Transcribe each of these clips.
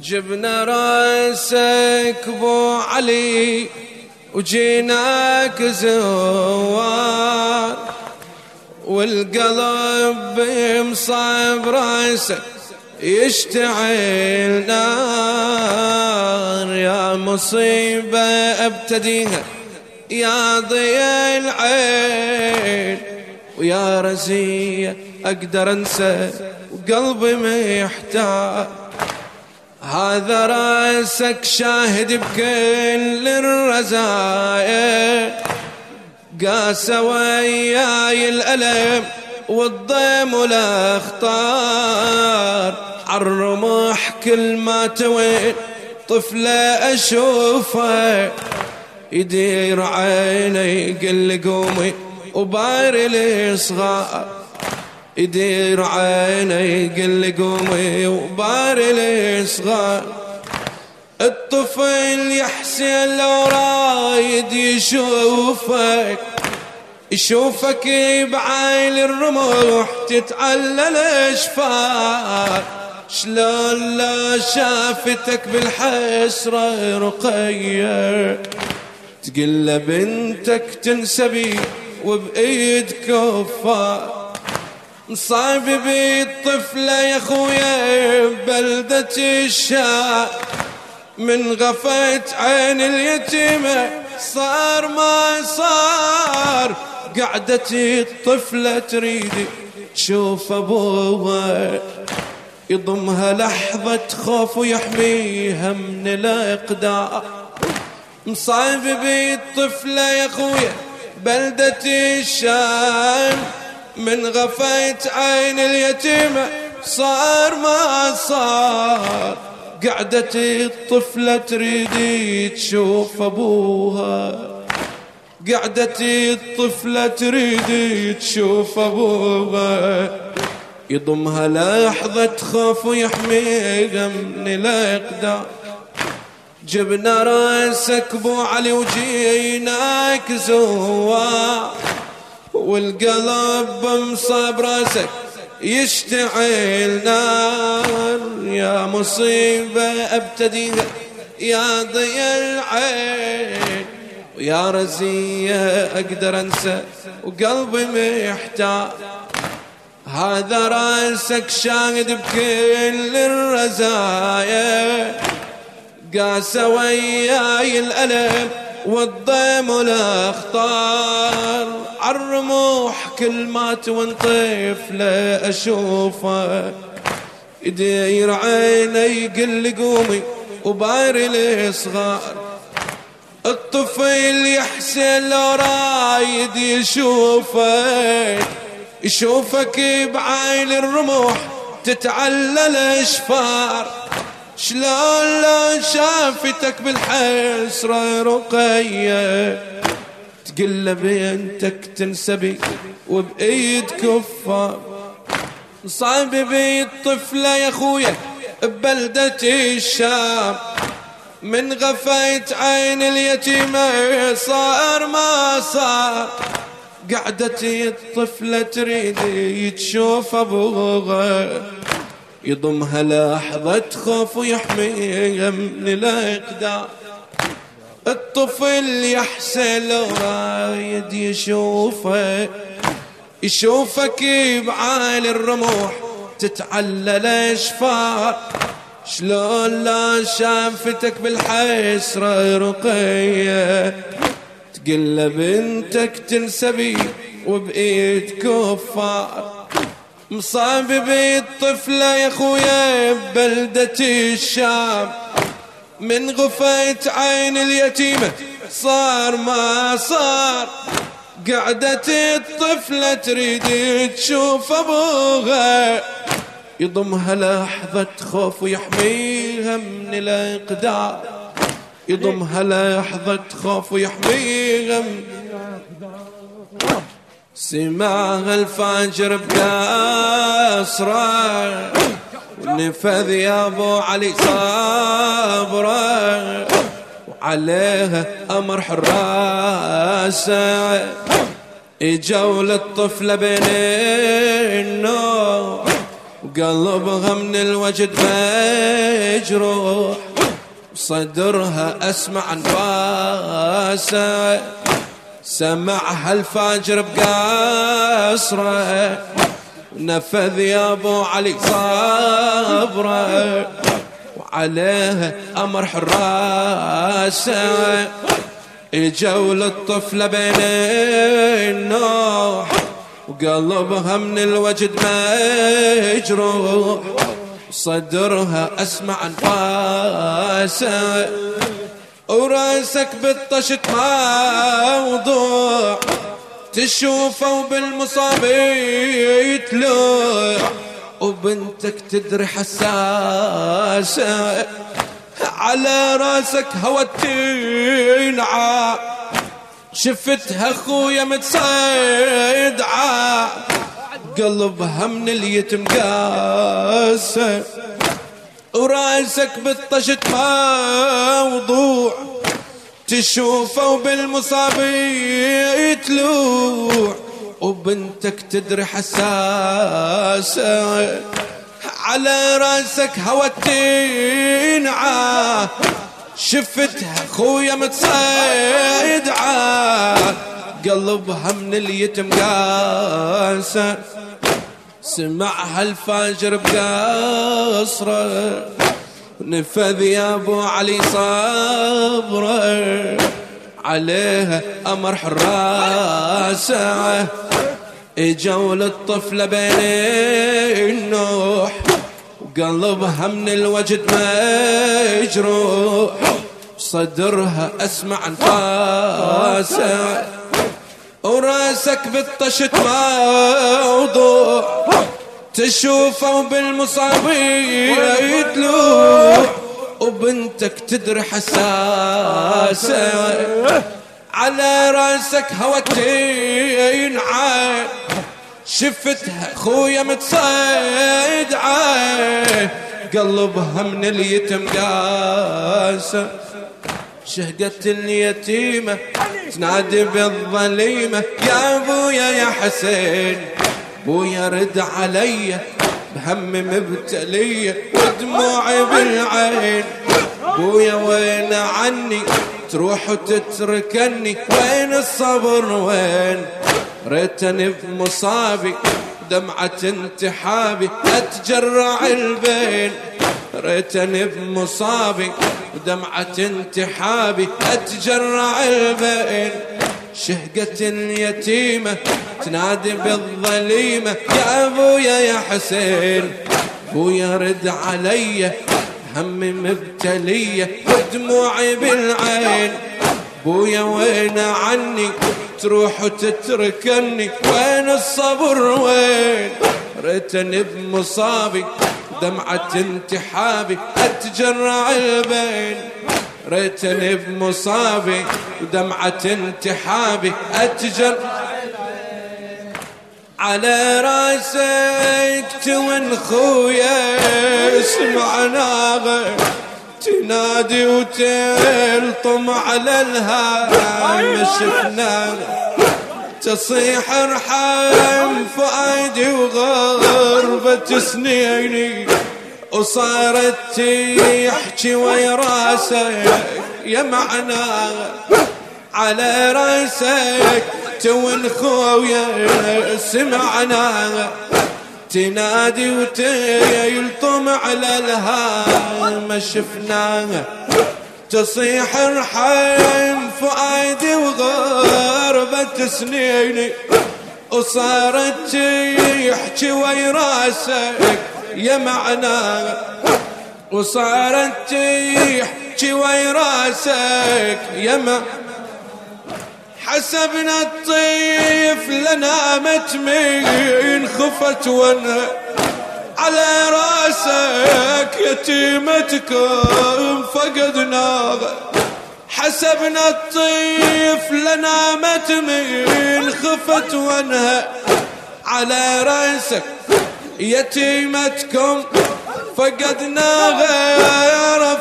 جبنا راسك بو علي وجيناك زوار، والقلب بمصاب راسك يشتعل نار. يا مصيبة ابتديها يا ضياء العين، ويا رزية اقدر انسى وقلبي محتار. هذا راسك شاهد بكل الرزايا، قاسى وياي الألم والضيم والاخطار. عالرمح كل ما توين طفلة اشوفه، يدير عيني يقل قومي وباري لي صغار. يدير عيني يقل قومي وباري لي صغار. الطفل يحسن لو رايد يشوفك بعين الرمح تتعلل اشفار. شلون لا شافتك بالحسرة رقية، تقل بنتك تنسبي وبايد كفار. مصاب بالطفلة يا خويا ببلدة الشام، من غفت عين اليتيمة صار ما صار. قعدت الطفلة تريد تشوف أبوها، يضمها لحظة خوف ويحميها من الأقدار. مصاب بالطفلة يا خويا بلدة الشام، من غفيت عين اليتيمة صار ما صار. قعدت الطفلة تريد تشوف أبوها، قعدت الطفلة تريد تشوف أبوها، يضمها لحظة خوف ويحميها من الأقدار. جبنا راسك بو علي وجيناك زوار، والقلب بمصاب راسك يشتعل نار. يا مصيبة ابتديها يا ضياء العين، ويا رزية اقدر انسى وقلبي محتار. هذا راسك شاهد بكل الرزايا، قاسى وياي الألم والضيم والاخطار. عالرموح كل ما تونطف لا اشوفه، يدير عيني يقل قومي وباري لي صغار. الطفل يحسن لو رايد يشوفك بعين الرموح تتعلل اشفار. شلون لا شافتك بالحسرة رقية، تقل بنتك تنسبي وبايد كفار. صعب بالطفلة يا خويا ببلدة الشام، من غفيت عين اليتيمة صار ما صار. قعدت الطفلة تريد تشوف أبوها، يضمها لحظة خوف ويحميها من الأقدار. الطفل يحسن لو رايد يشوفك بعين الرموح تتعلل اشفار. شلون لا شافتك بالحسرة رقية، تقل بنتك تنسبي وبايد كفار. مصاب بالطفلة يا خويا ببلدة الشام، من غفيت عين اليتيمة صار ما صار. قعدت الطفلة تريد تشوف أبوها، يضمها لحظة خوف ويحميها من الأقدار. يضمها لحظة خوف ويحميها من الأقدار. سمعها الفجر بكسرة ونفذ يا ابو علي صبره، وعليها امر حراسه. اجوا للطفله بين النوم وقلبها من الوجد مجروح، صدرها أسمع أنفاسه، سمعها الفاجر بقصره، نفذ يا ابو علي صبره، وعليها امر حراسه، اجوا للطفله بين النوح، وقلبها من الوجد مجروح، صدرها اسمع انفاسه، وراسك بالطشت موضوع، تشوفه بالمصاب يتلوع، وبنتك تدري حساسة، على راسك هوى تنعى، شفتها اخويا متصيدعة، قلبها من اليتم قاسة، وراسك بالطشت موضوع، تشوفه بالمصاب يتلوع، وبنتك تدري حساسة، على راسك هوى تنعى، شفتها اخويا متصيدعة، قلبها من اليتم قاسة، سمعها الفاجر بقصره، نفذ يا ابو علي صبره، عليها امر حراسه، اجوا للطفله بين النوح، وقلبها من الوجد مجروح، صدرها اسمع انفاسه، وراسك بالطشت موضوع، تشوفه بالمصاب يتلوع، وبنتك تدري حساسة، على راسك هوى تنعى، شفتها اخويا متصيدعة، قلبها من اليتم قاسة، شهقت اليتيمة تنادي بالظليمة، يا ابويا يا حسين بويا رد علي بهم مبتلية، ودموعي بالعين، بويا وين عني تروح وتتركني، وين الصبر وين، ريتني بمصابي دمعة انتحابي اتجرع البين، ريتني بمصابي ودمعة انتحابي اتجرع البين، شهقت اليتيمة تنادي بالظليمة، يا ابويا يا حسين بويا رد علي همي مبتلية، ودموعي بالعين، بويا وين عني تروح وتتركني، وين الصبر وين، ريتني بمصابي دمعة انتحابي اتجرع البين، ريتني بمصابي ودمعة انتحابي اتجرع، على راسك تون خويا اسمع ناغه، تنادي وتلطم على الهام، شفنا تصيح ارحم فؤادي وغربة سنيني، وصارت تحكي ويا راسك يا معناها، على راسك تون خويا سمعناها، تنادي وتلطم على الهام، شفناها تصيح ارحم فؤادي وغربة سنيني، وصارت تحكي ويا راسك يا معناها، وصارت تحكي ويا راسك يا معناها، حسبنا الطيف لنامت من خفت ونها، على راسك يتيمتكم فقدناها، حسبنا الطيف لنامت من خفت ونها، على راسك يتيمتكم فقدناها،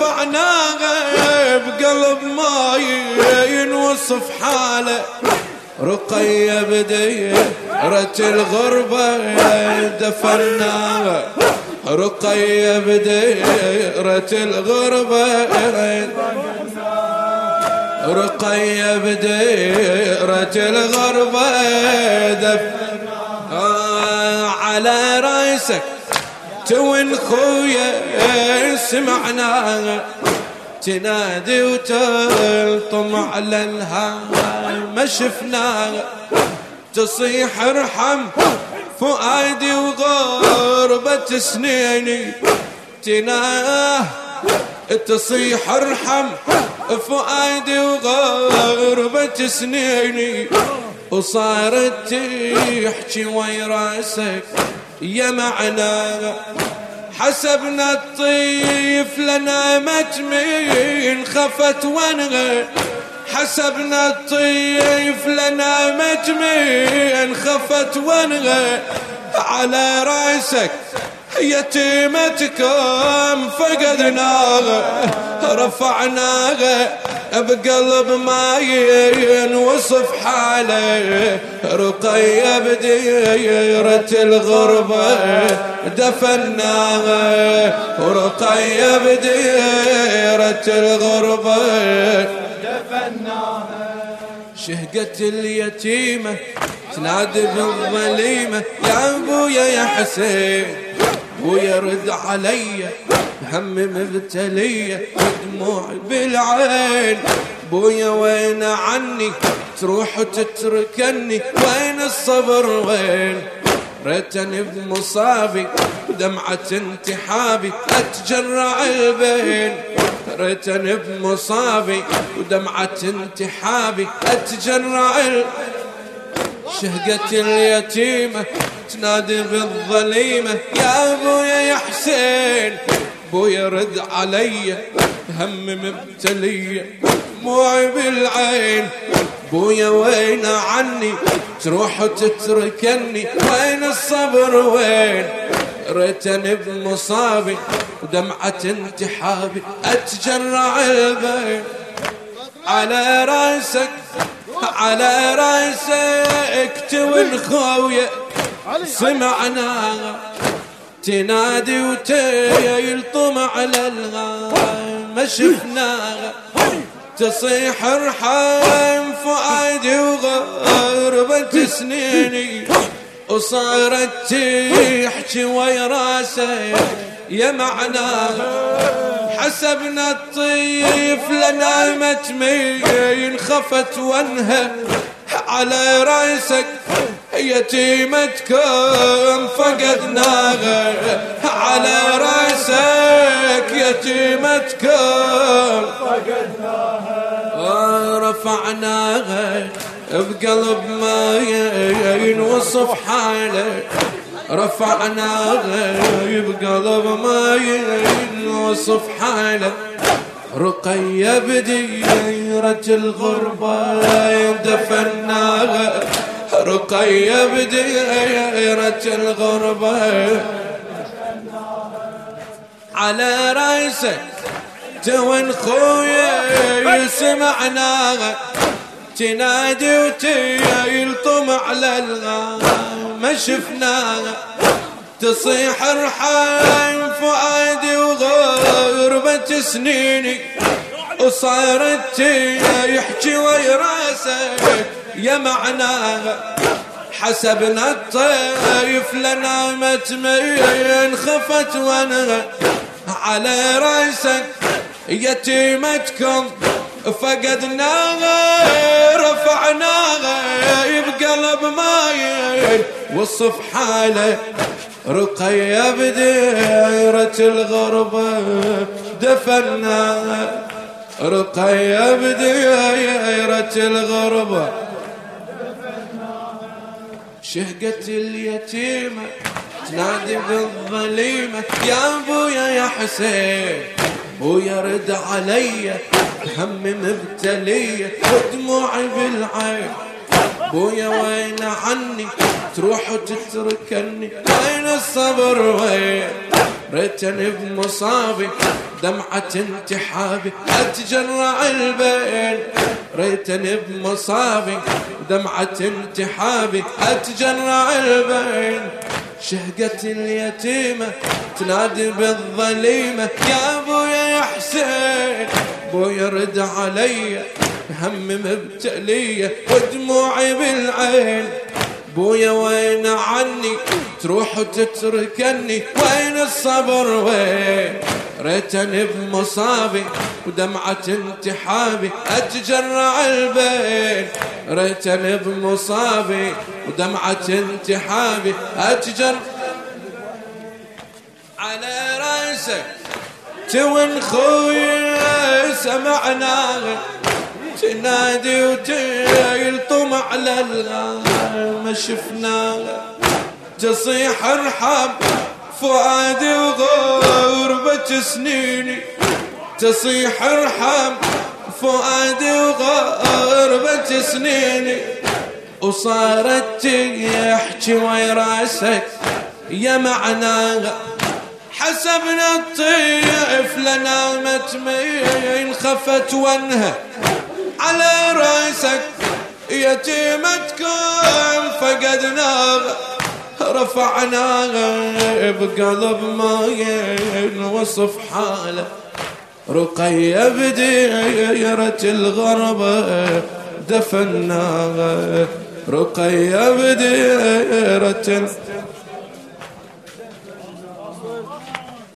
رفعناها بقلب ما ينوصف حاله، رقية بديرة الغربة دفناها، رقية بديرة الغربة، رقية بديرة الغربة على راسك توين خويا سمعناها تنادي وتلطم على الهوى ما شفناها، تصيح ارحم فؤادي وغربة سنيني تصيح ارحم فؤادي وغربة سنيني، وصارت تحكي وي راسك يا معناها، حسبنا الطيف لنامت من خفت ونغى، حسبنا الطيف لنامت من خفت ونغى، على راسك يتيمتكم فقدناها، رفعناها بقلب ما ينوصف حاله، رقية بديرة الغربة دفناها، ورقية بديرة الغربة دفناها. شهقت اليتيمة تنادي بالظليمة يا ابويا يا حسين، بويا رد علي هم مبتلية ودموع بالعين، بويا وين عني تروح وتتركني، وين الصبر وين، ريتني بمصابي ودمعة انتحابي اتجرع البين، ريتني بمصابي ودمعة انتحابي اتجرع شهقت اليتيمة تنادي بالظليمة يا ابويا يا حسين، بويا رد علي هم مبتلية دموعي بالعين، بويا وين عني تروح وتتركني، وين الصبر وين، ريتني بمصابي ودمعة انتحابي اتجرع البين، على راسك على راسك توين خويا سمعناها تنادي وتيلطم على الغاية ما شفناها، تصيح ارحم فؤادي وغربة سنيني، وصارت تحكي ويا راسك يا معناها، حسبنا الطيف لنامت مين خفت ونهى، على راسك يتيمتكم فقدناها، على راسك يتيمتكم فقدناها، رفعناها بقلب ما ينوصف حاله، رفعناها بقلب ما ينوصف حاله، رقية بديرة الغربة دفناها، رقية بديرة الغربة على راسك توين خويا سمعناها تنادي وتيلطم على الغام ما شفناها، تصيح ارحم فؤادي وغربة سنيني، وصارت يحكي ويا راسك يا معناها، حسبنا الطيف لنامت مين خفت ونغى، على راسك يتيمتكم فقدناها، رفعناها بقلب ماين وصف حاله، رقية بديرة الغربة دفناها، رقية بديرة الغربة شهقت اليتيمة تنادي بالظليمة يا ابويا يا حسين، بويا رد علي هم مبتلية ودموعي بالعين، بويا وين عني تروح وتتركني، وين الصبر وين، ريتني بمصابي دمعة انتحابي أتجرع البين، ريتني بمصابي دمعة انتحابي أتجرع البين. شهقة اليتيمة تنادي بالظليمة يا ابويا يا حسين، بويا رد علي هم مبتلية ودموعي بالعين. بويا وين عني تروح وتتركني، وين الصبر وين؟ ريتني بمصابي ودمعة انتحابي أتجرع البين، ريتني بمصابي ودمعة انتحابي أتجرع على راسك. تون خويا سمعناها تنادي وتلطم على الغار ما شفناها، تصيح ارحم فؤادي وغربة سنيني، تصيح ارحم فؤادي وغربة سنيني. وصارت تحكي ويا راسك يا معناها، حسبنا الطيف لنامت مين خفت وانها على راسك. يتيمتكم فقدناها رفعناها بقلب ما ينوصف حاله. رقية بديرة الغربة دفناها، رقية بديرة